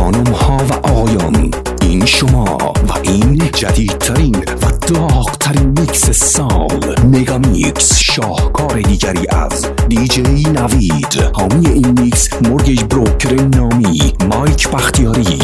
خانم ها و آقایان، این شما و این جدیدترین و داغ‌ترین میکس سال، مگا میکس، شاهکار دیگری از دیجی نوید. حامی این میکس مورگیج بروکر نامی مایک بختیاری.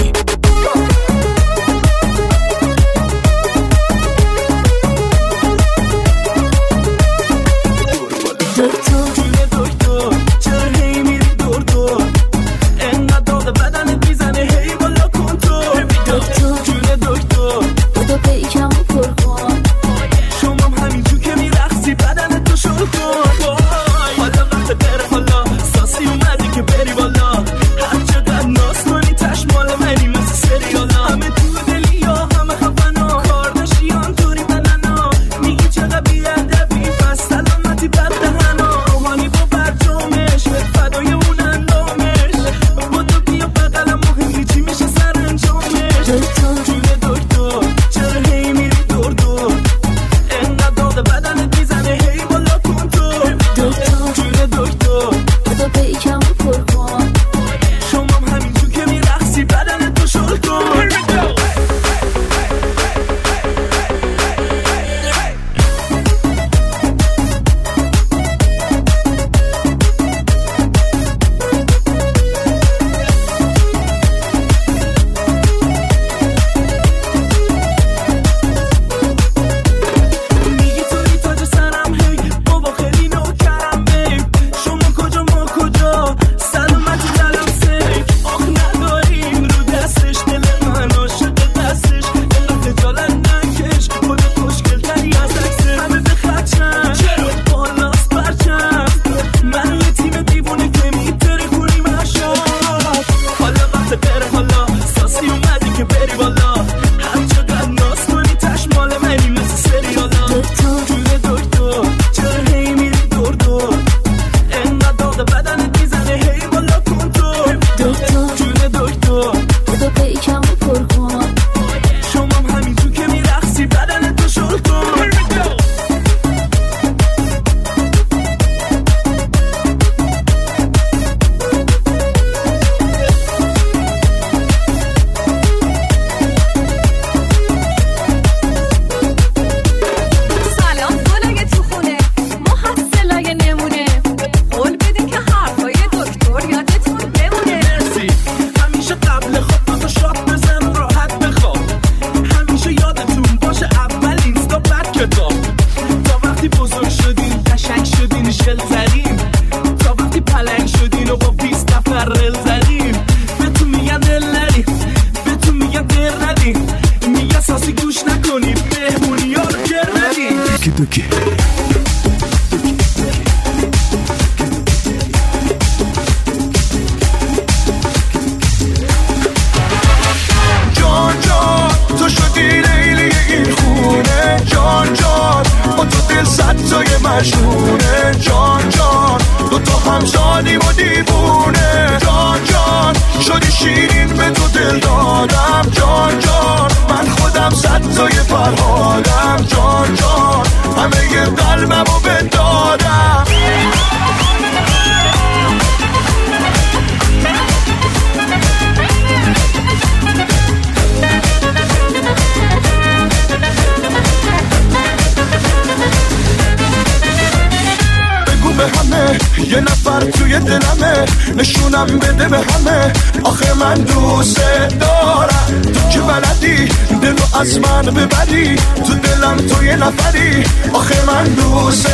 یه نفر توی دلمه، نشونم بده به همه، آخه من دوست دارم. تو که بلدی دلو از من ببری، تو دلم تو یه نفری، آخه من دوست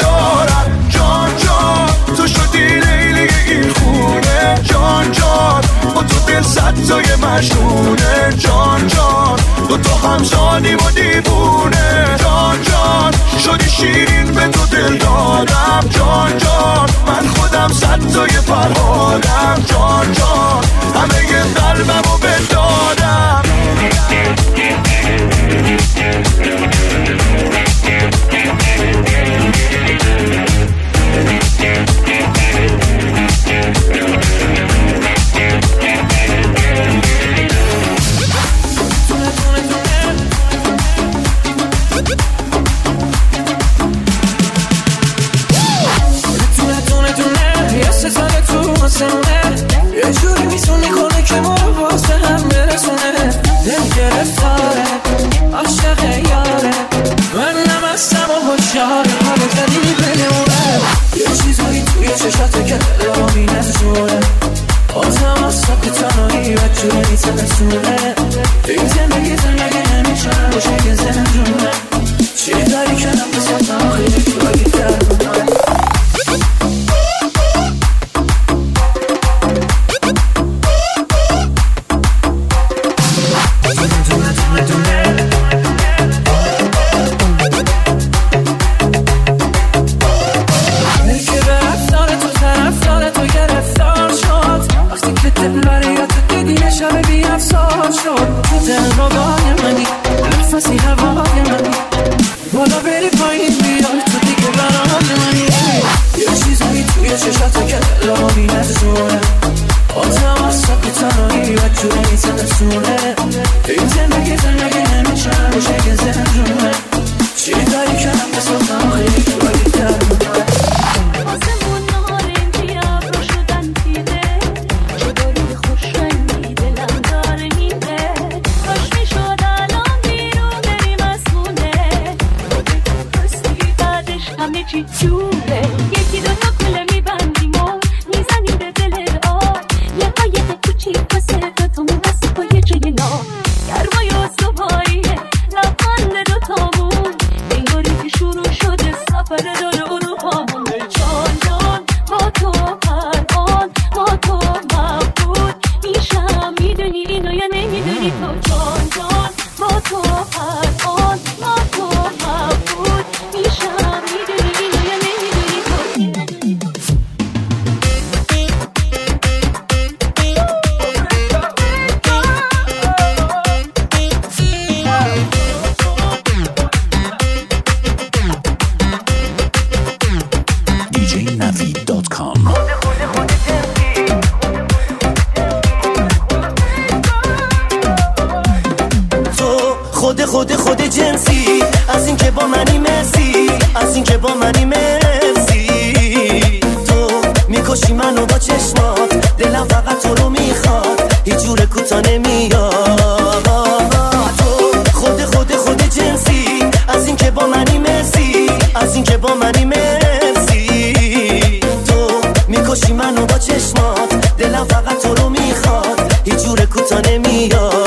دارم. جان جان تو شدی لیلی این خونه، جان جان با تو دل صد تای مجنونه، جان جان دو تا همزانیم و دیوونه، جان جان شدی شیرین به تو دل دادم، جان جان من خودم صد تای فرهادم، جان جان همه ی قلبمو بدادم. یه واسه که تنهایی و جوری تنسونه این زندگی نمیشه باشه که زندونه چی داری که نفسم آخری تو اگه درمونه نفسی هوای منی بالا بری پایین بیای تو دیگه برام منی یه چیزایی توی چشاتا که دلمو بی‌نظونه بازم از ساک تنهایی و جوری تنسونه این زندگی نمیشه باشه که زندونه چی داری که نفسم آخری تو اگه درمونه آسمون نارنجی ابرو شدن تیره چطوری خوش رنگی دلم داره میده کاش میشد الان بیرون بریم از خونه خودت هستی بعدش همه چی جوره یکی دوتا کله میبندیم و میزنیم به دل آب یه قایق کوچیک واسه دوتامون واسه پای جای نار گرمای استواییه لبخند دوتامون انگاری که شروع شده سفر دور اروپامون جان جان با تو پران با تو مبود میشم میدونی اینو یا نمیدونی تو جان جان با تو پران با تو مبود میشم میدونی اینو یا نمیدونی تو djnavid.com خود جنسی از این که با منی مرسی از این که با منی مرسی تو میکشی منو با چشمات دلم فقط تو رو میخواد هیچ جور کوتا نمیاد تو خود جنسی از این که با منی مرسی از این که با منی مرسی تو میکشی منو با چشمات دلم فقط تو رو میخواد هیچ جور کوتا نمیاد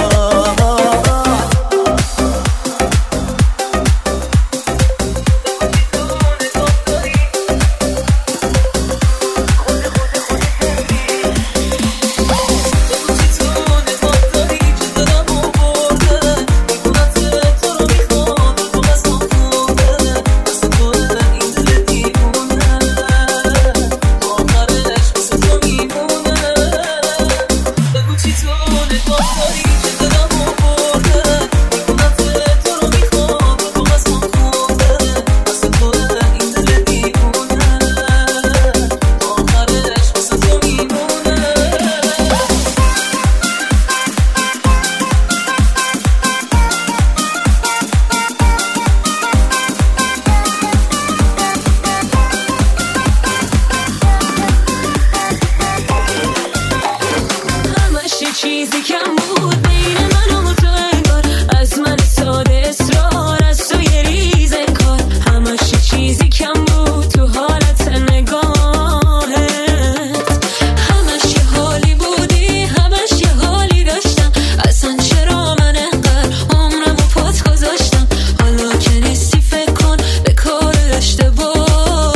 چیزی کم بود بین من و تو انگار از من ساده اصرار از تو یه ریز انکار همش چیزی کم بود تو حالت نگاهت همش یه حالی بودی همش یه حالی داشتم اصلا چرا من انقدر عمرم و پات گذاشتم حالا که نیستی فکر کن به کار اشتباه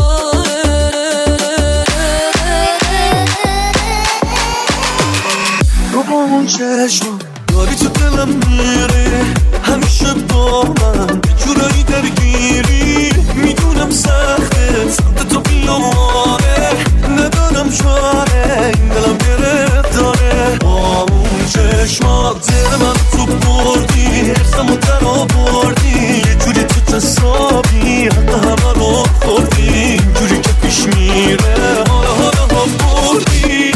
رو با اون چشم داری تو دلم میره همیشه با من جورایی درگیری میدونم سخته سمت تو بیاره ندارم چاره این دلم گرفت داره با اون چشمات دل من تو بردی حرفمو در آوردی یه جوری تو تصابی حتی همه رو خوردی جوری که پیش میره حالا بردی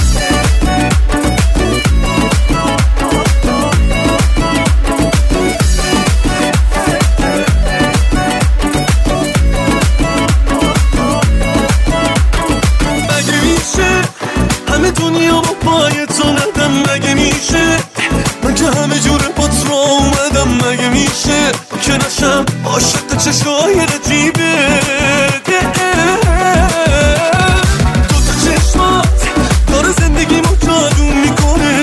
دنیا با پای تو ندم مگه میشه من که همه جوره با تو اومدم مگه میشه که نشم عاشق چشای رجیبه تو چشمات داره زندگی مو جادو میکنه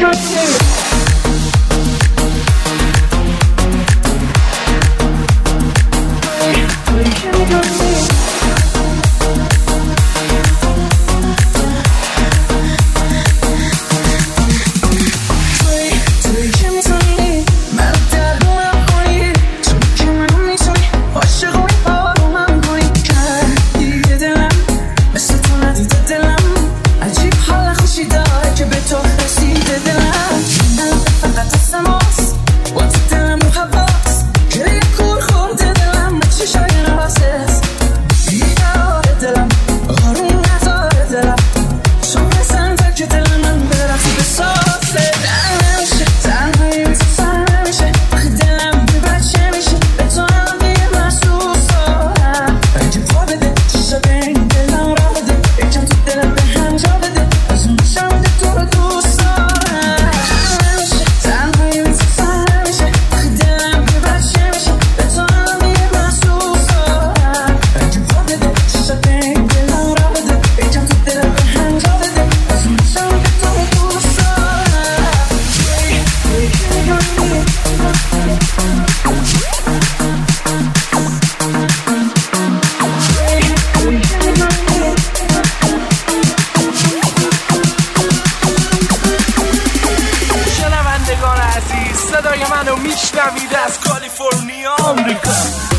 میشنوید از کالیفرنیا آمریکا.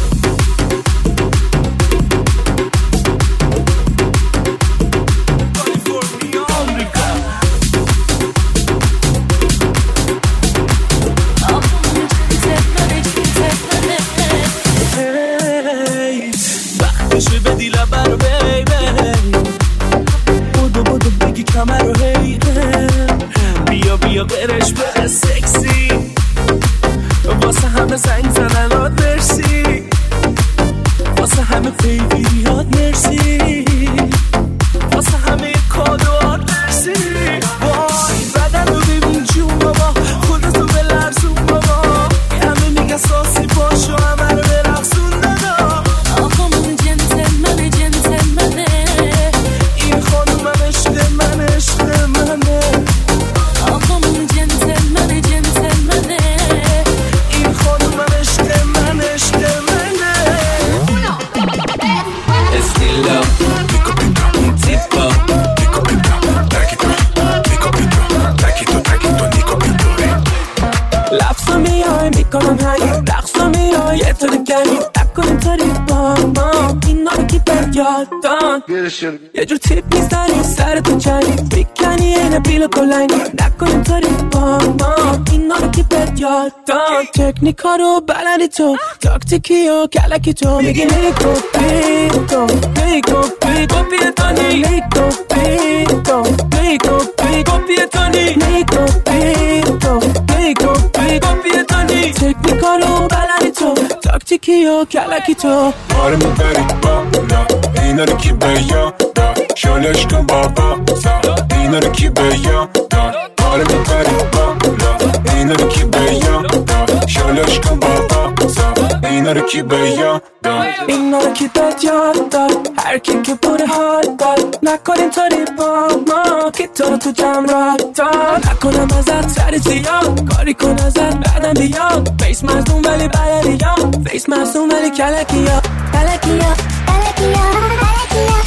کالیفرنیا آمریکا. وقتشه بدی لبه رو بیبی، بودو بودو بگی کمر رو هی، بیا بیا قرش بره سکسی، واسه همه زنگ زننات مرسی، واسه همه پیگیریات مرسی، واسه همه کادوات مرسی. وای بدن رو ببین جون بابا، خودتو بلرزون بابا، همه میگه ساسی باشو همه رو برقصون دادا. آقامون جنتلمنه جنتلمنه، این خانومم عشق من عشق منه. آقامون جنتلمنه جنتلمنه، این خانومم عشق من عشق منه. Estilo, tipo, لفظا میای میکنم هنگ، رقصا میای یه طور کمی، نکنیم طوری با ما اینا رو کی پر یادان، یه جور تیپ میزنی سرتو چنی، بیکنی اینه بیل و کلنگی، نکنیم طوری با ما اینا رو کی پر یادان. تکنیکا رو بلدی تو، تاکتیکی و کلکی تو، میگی نیکو پیکو نیکو پیکو پیتانی، نیکو پیکو نیکو پیکو پیتانی، نیکو پیکو نیکو پیکو پیتانی. تکنیکا رو بلدی تو، تاکتیکی و کلکی تو. آره میبری بالا اینا رو کی به یادار، شالش کن بابا اینا رو کی به یادار. آره میبری بالا اینا رو کی به یادار، شالش کن بابا اینا رو کی به یادار. اینا رو کی به یادار، هر کی که بوده حال داد، نکنیم طوری با ما که تو رو تو جمع را دار. نکنم ازت سر زیاد، کاری کن ازت بعدم بیاد، فیس مصدوم ولی بلدی یا، فیس مصدوم ولی کلکی یا کلکی یا کلکی یا کلکی یا.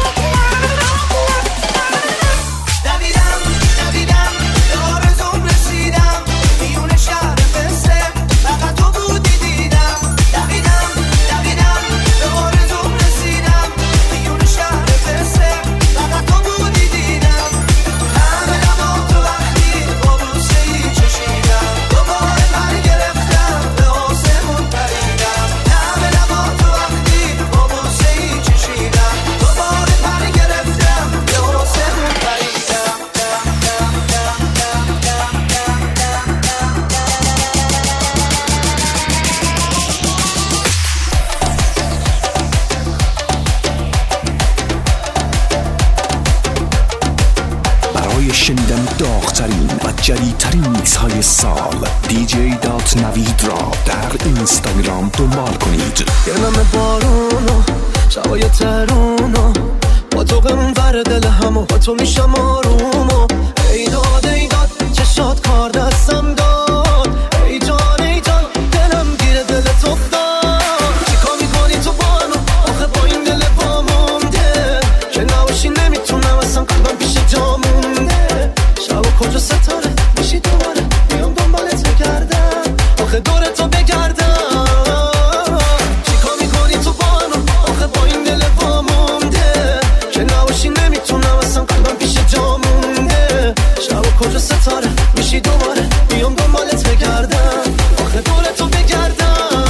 شنیدن داغ‌ترین و جدیدترین میکس های سال dj.navid را در اینستاگرام دنبال کنید. یه نم بارونو شبای ترونو با تو قمور دل همو با تو میشم آرومو. ای داد ای داد چه شاد کار دستم داد. ای جان ای جان دلم گیره دلت افتاد. چیکار میکنی تو با منو آخه با این دل با مونده که نباشی نمیتونم اصلا قلبم پیش جا مونده. شب و کجا ستاره میشی دوباره بیام دنبالت بگردم آخه دور تو بگردم. چیکار میکنی تو با منو آخه با این دل با مونده که نباشی نمیتونم اصلا قلبم پیش جا مونده. شب و کجا ستاره میشی دوباره بیام دنبالت بگردم آخه دور تو بگردم.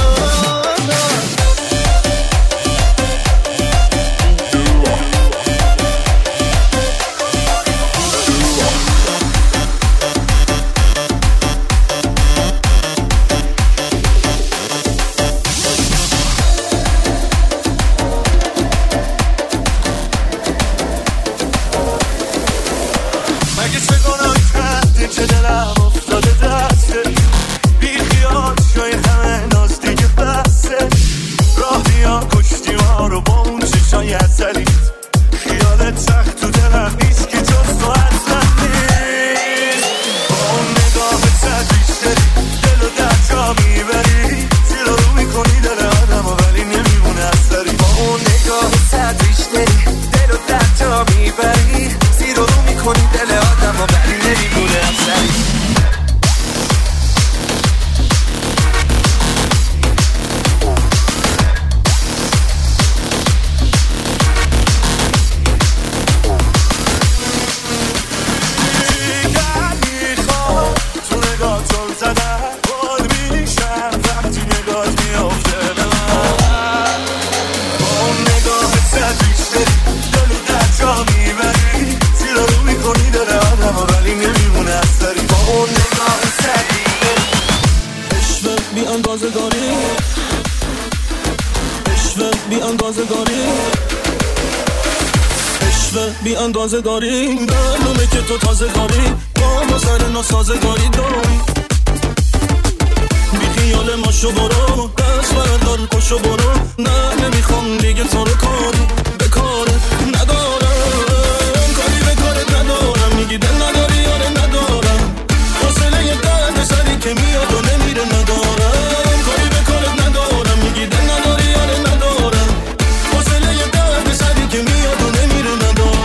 مگه چه گناه کردی که دلم افتاده دسته بی خیال شای همه ناز دیگه بسته. راه بیا کشتی ما رو با اون چشای عسلی خیالت سخت تو دلم نیست که جز تو اصلا نیست. با اون نگاه تدریج داری دل و در جا میبری زیر رو میکنی دل آدم ولی نمیمونه اثری. با اون نگاه تدریج داری دل و در جا میبری زیر رو میکنی دل آدم ولی نمیمونه اثری. بی اندازه داری معلومه که تو تازه داری با ما سر ناسازگاری داری. بی خیال ما شو برو دست بردار پشو برو نه نمیخوام دیگه تو رو کاری به کارت ندارم کاری به کارت ندارم. میگی دل نداری یاره ندارم حوصله یه درد سری که میاد و نمیره ندارم کاری به کارت ندارم. میگی دل نداری یاره ندارم حوصله یه درد سری که میاد و نمیره ندارم.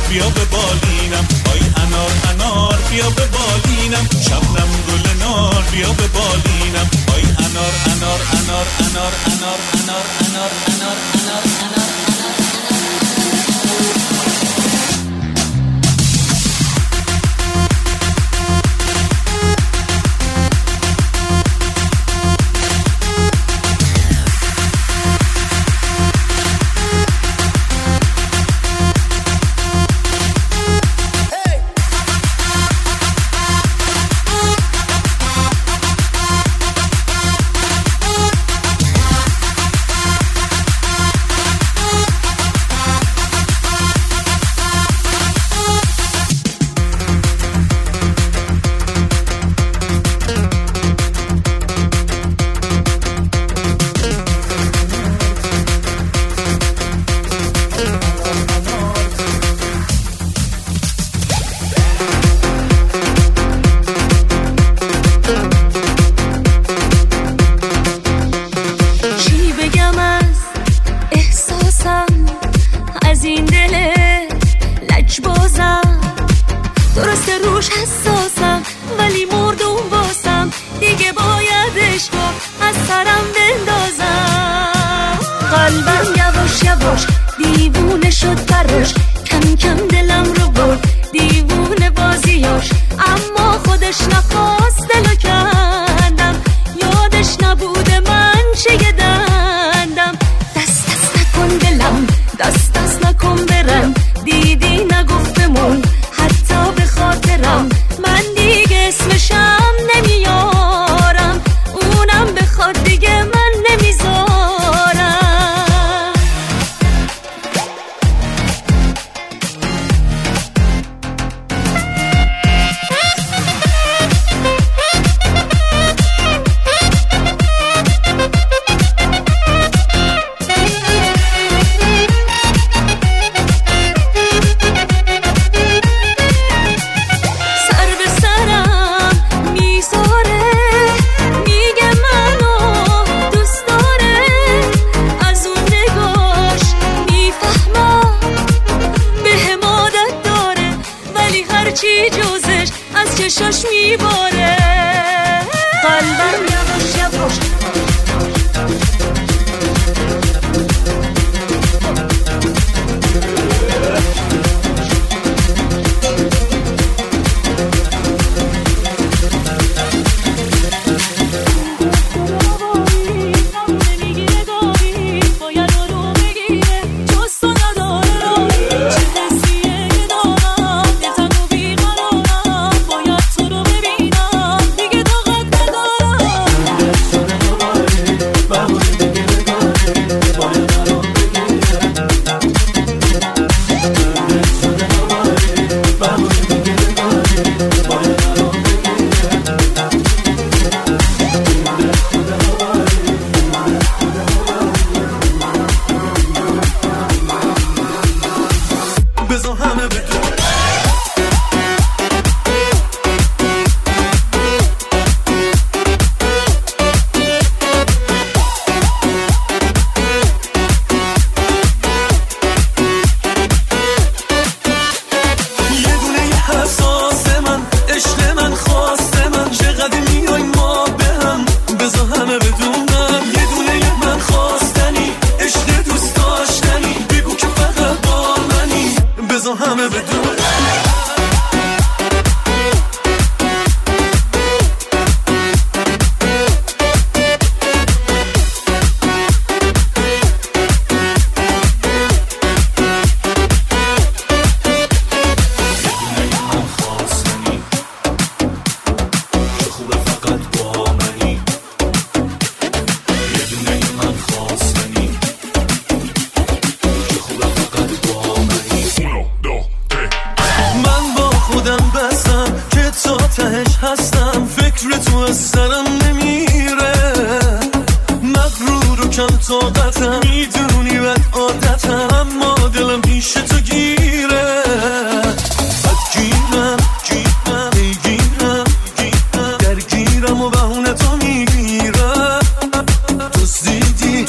بیا به بالینم آی انار انار بیا به بالینم شبنم گل نار بیا به بالینم آی انار انار انار انار انار انار انار انار انار انار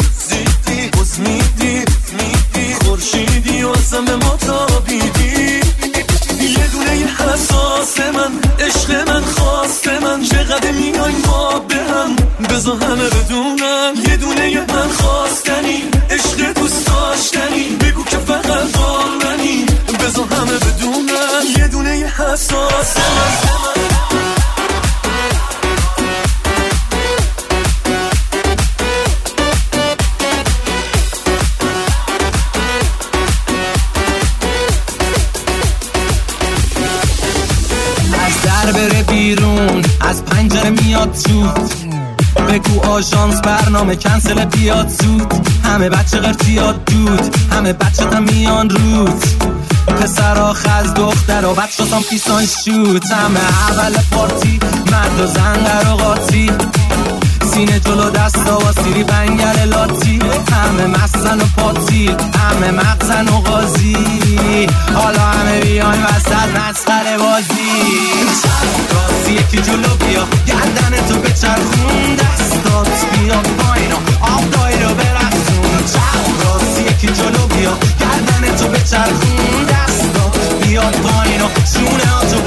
خورشیدی و از همه ما تابیدی بذار همه بدونن یه دونه یه من خواستنی، عشق دوست داشتنی، بگو که فقط با منی. بذار همه بدونن یه دونه یه حساسه. بره بیرون از پنجره میاد تو، بگو آژانس برنامه کنسل بیاد زود. همه بچه قرتیاد دود، همه بچه تا میان رود، پسرا خز دخترا بچه تا پیسان شود. همه اول پارتی مرد و زن و قاطی، سینه جلو دستا و سیری بنگل لاتی. همه مستن و پاتی، همه مغزن و غازی، حالا همه بیان وسط مسخره بازی. راستی یکی جلو بیا گردن تو بچرخون، دستات بیا پایین و آب دایی رو برقصون. راستی یکی جلو بیا گردن تو بچرخون، دستات بیا پایین و سونه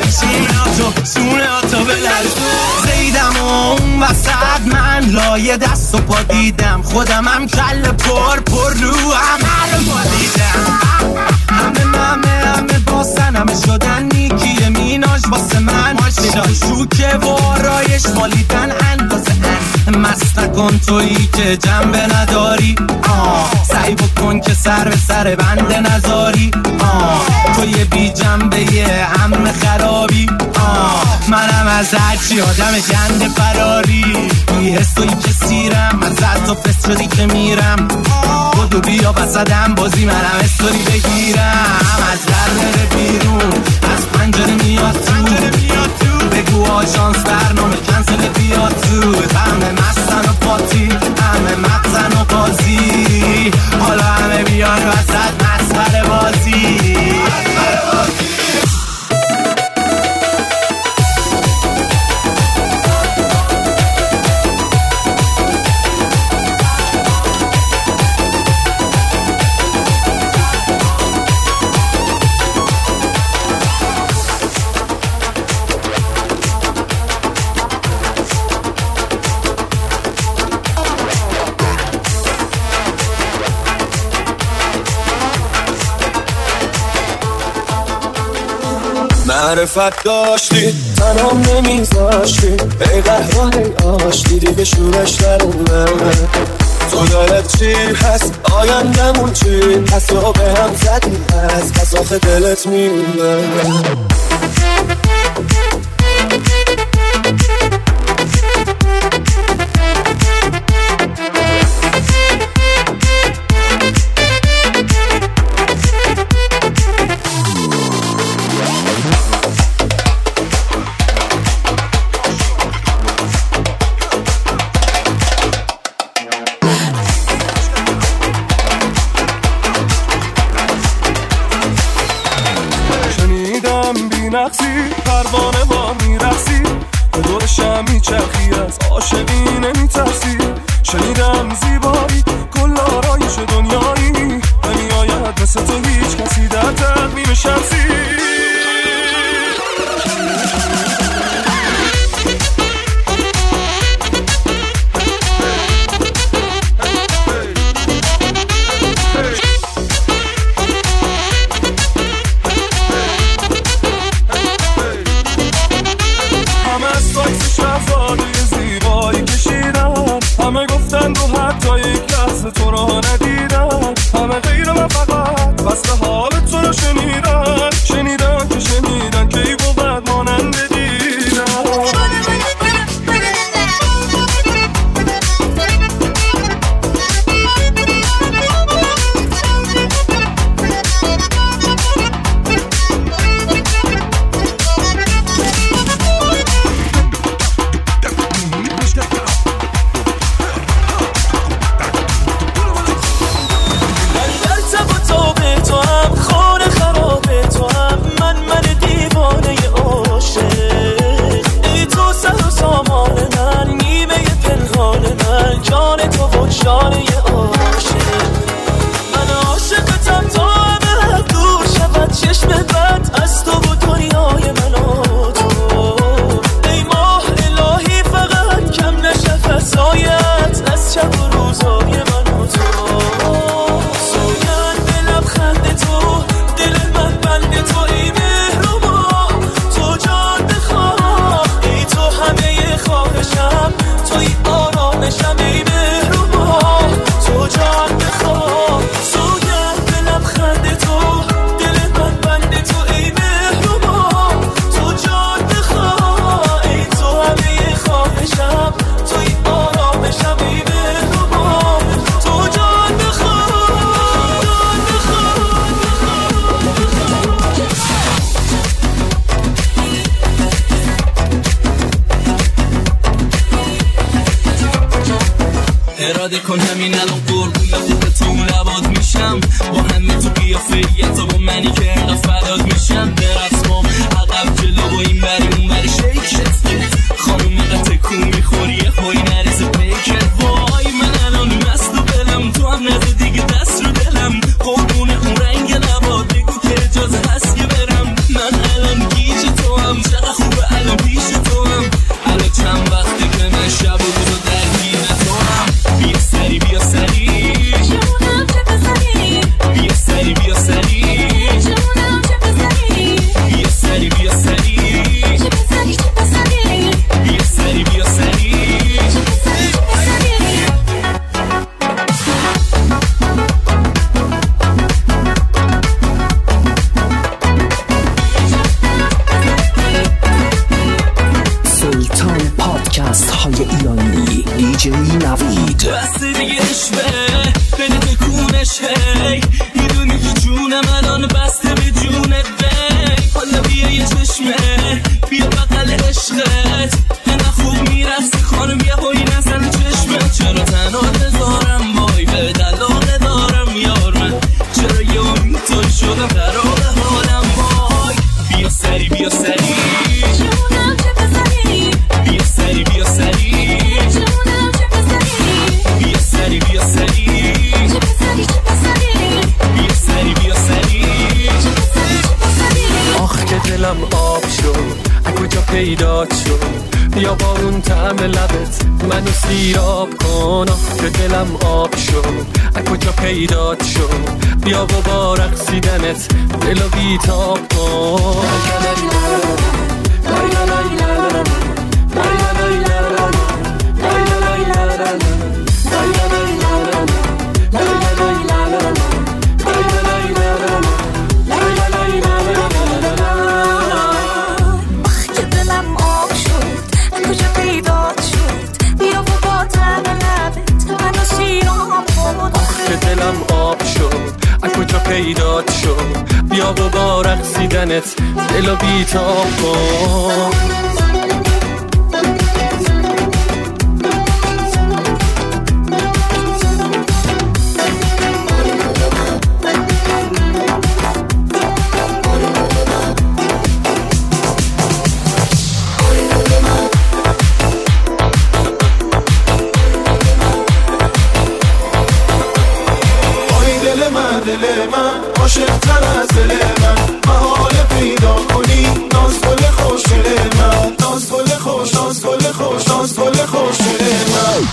ها تو بلرزون. زیدم و اون وسط من لایه دست و پا دیدم، خودم هم کل پر رو همه رو پا دیدم. همه باسن همه شدن نیکی میناش واسه من، ماشینای شوکه و آرایش مالیدن اندازه مست نکن تویی که جنبه نداری. سعی بکن که سر به سر بنده نذاری. توی بی جنبه یه همه خرابی. منم از هرچی آدم گنده فراری، بی حس تویی که سیرم از تو فست شدی که میرم. بدو بیا بسدم بازی منم استوری بگیرم. از در بره بیرون از پنجره میاد تو، بگو آژانس برنامه کنسل بیاد زود. همه مستن و پاتی، همه مغزن و قاضی، حالا همه بیان وسط مسخره بازی. معرفت داشتی تنام نمیذاشتی، ای قهران ای آش دیدی به شورش درونه. تو دلت چی هست آیندمون چی هست، یا به هم زدی هست پس آخه دلت میمونه. پروانه با میرسی به دور شم میچرخی، از عاشقی نمیترسی. شنیدم زیبایی کل آرایش دنیایی، نمیآید مثل تو هیچ کسی در تقویم شمسی. همه گفتن رو حتی یک لحظه تو رو ندیدن، همه غیر من فقط وصل حال تو رو شنیدن. اراده کن همین الان قربون خودت اون لبات میشم با همه تو قیافه تا با منی که انقدر فدات میشم برسمام عقب جلو و این بری اون بری شیکت خانوم اینقدر تکون میخوری یه هایی نریزه پیکت وای من الان مست و بلم تو هم نزه دیگه دست رو دلم قربون اون رنگ لبات بگو که اجازه هست که برم من الان گیج تو هم چقدر خوبه الان پیش تو هم الان چند وقته که من شب و روز درگیر تو هم بیا سری بیا سری جونم چه پسری بیا سری بیا سری جونم چه پسری بیا سری بیا سری چه پسری چه پسری بیا سری بیا سری چه پسری چه پسری سلطان پادکست های ایرانی دیجی نوید. بس دیگه عشقه بده تکونش هی میدونی که جونم الان بسته به جونت بی حالا بیا یه چشمه بیا بقل عشقت نه خوب میرفتی خانم بیا هایی نزن چشمت چرا تنها بذارم وای به دلاغه دارم یار من چرا یه اینطور شدم قرار حالم وای بیا سری بیا سری جونم چه پسری بیا سری بیا سری جونم چه پسری بیا سری بیا سری چه پسری چه پسری بیا سری بیا سری چه پسری چه پسری آخ که دلم آب شد از کجا پیدات شد بیا با اون طعم لبت منو سیراب کن آخ که دلم آب شد از کجا پیدات شد بیا و با رقصیدنت دلو بیتاب کن که دلم آب شد از کجا پیدات شد بیا و با طعم لبت منو سیراب کن که دلم آب شد از کجا پیدات شد بیا و با رقصیدنت دلو بیتاب کن دل من عاشق تر از دل من محاله پیدا کنی ناز گل خوش دل من ناز گل خوش ناز گل خوش ناز گل خوش دل من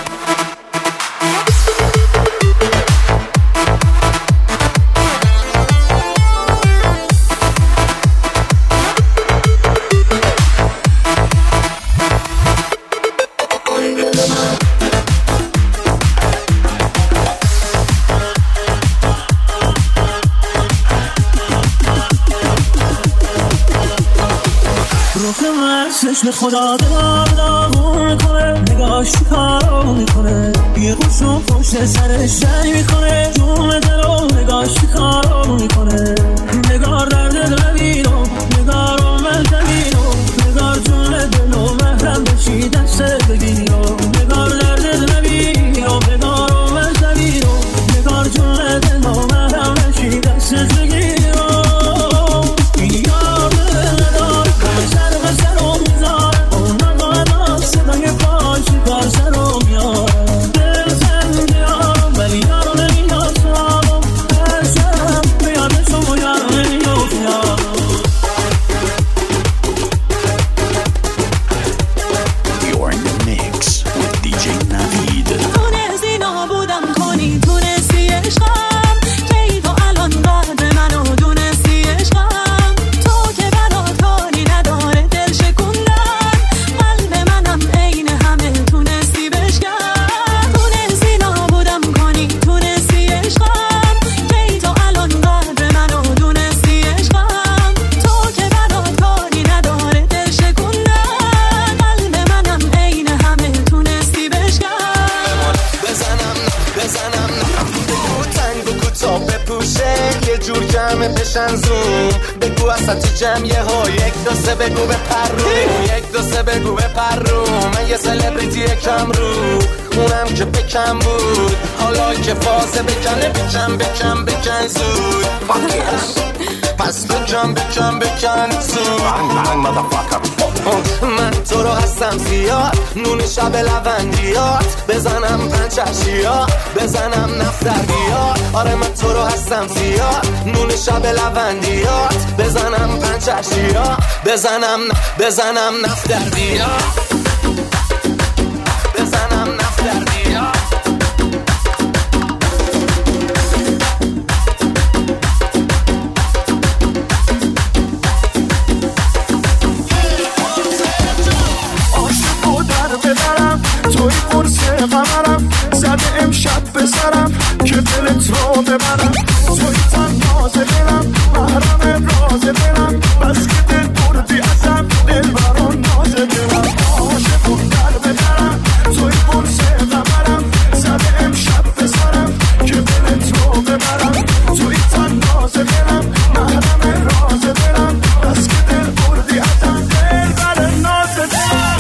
چشم خدا داغون میکنه نگاهش کارو میکنه یه خوشو پشت سرش جنگ میکنه جون دلو نگاهش کارو میکنه نگار درد دل بیرو نگار من زمینو نگار جون دلو محرم بشی دست بگیرو نگار درد دل بیرو نگار من زمینو نگار جون دلو محرم بشی دست بگیرو بگو اصلا تو جمعیه ها یک دو سه بگو به پرو یک دو سه بگو به پرو من یه سلبریتی کم رو خونم که بکن بود، حالا که فازه بکنه بکن زود. پس بکن زود. من تو رو هستم زیاد، نون شب لوندیات، بزنم پنچشیات، بزنم نفت در بیاد. آره من تو رو هستم زیاد، نون شب لوندیات، بزنم پنچشیات، بزنم نفت در بیاد، بزنم نفت در بیاد. توی قرص قمرم زده امشب بسرم که دلت رو ببرم. توی تنهاز دلم محرم راز دلم، بس که دل بردی ازم دل بران ناز دلم. عاشقم در ببرم توی قرص قمرم زده امشب بسرم که دلت رو ببرم. توی تنهاز دلم محرم راز دلم، بس که دل بردی ازم دل بران ناز دلم.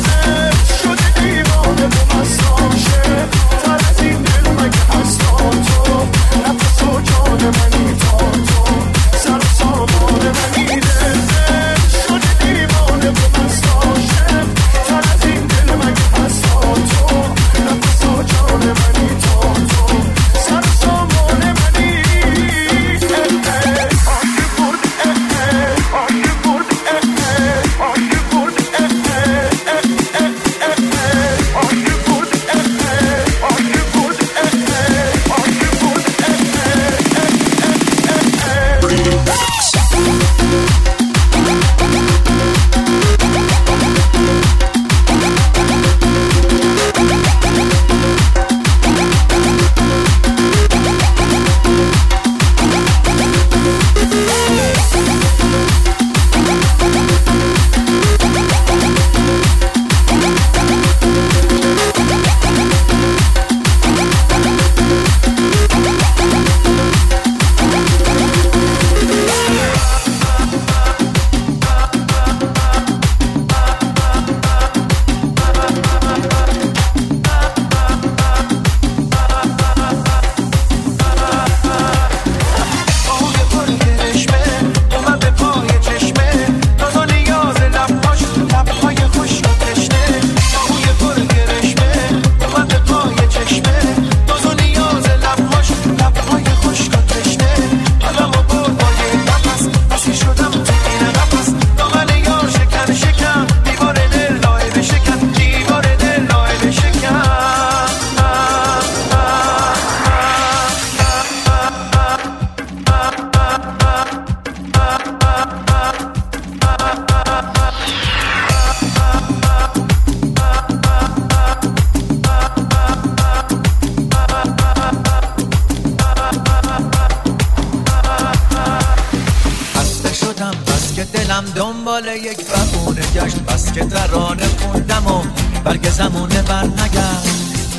دنبال یک بهونه گشت، بس که ترانه خوندم و برگ زمونه برنگشت.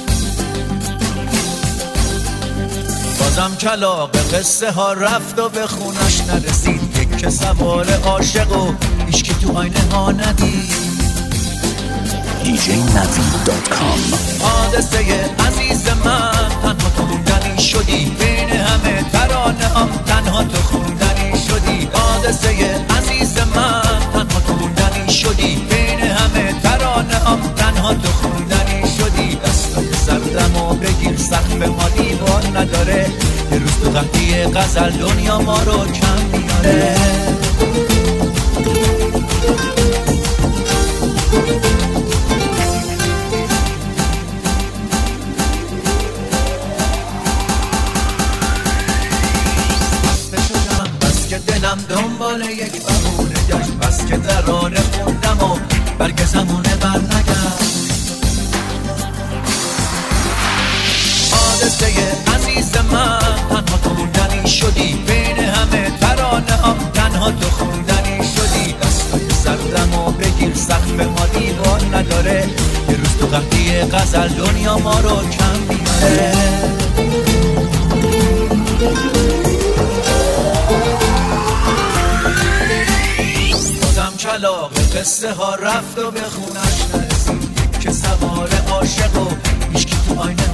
بازم کلاغ قصه ها رفت و به خونش نرسید، یک که سوار عاشق و هیچکی تو آینه ها ندید. djnavid.com حادثه عزیز من تنها تو خوندنی شدی، بین همه ترانه ها تنها تو خوندنی شدی. حادثه عزیز من تنها تو خوندنی شدی، بین همه ترانه ها تنها تو خوندنی شدی. دستای سردمو بگیر سقف ما دیوار نداره، یه روز تو قحطی غزل دنیا ما رو کم میاره. دلم دنبال یک بهونه گشت، بس که ترانه خوندم و برگ زمونه برنگشت. حادثه عزیز من تنها تو خوندنی شدی، بین همه ترانه ها تنها تو خوندنی شدی. دستای سردمو بگیر سقف ما دیوار نداره، یه روز تو قحطی غزل دنیا ما رو کم میاره. کلاغ قصه ها رفت و به خونش نرسید، یک که سوار عاشق و هیچکی تو آینه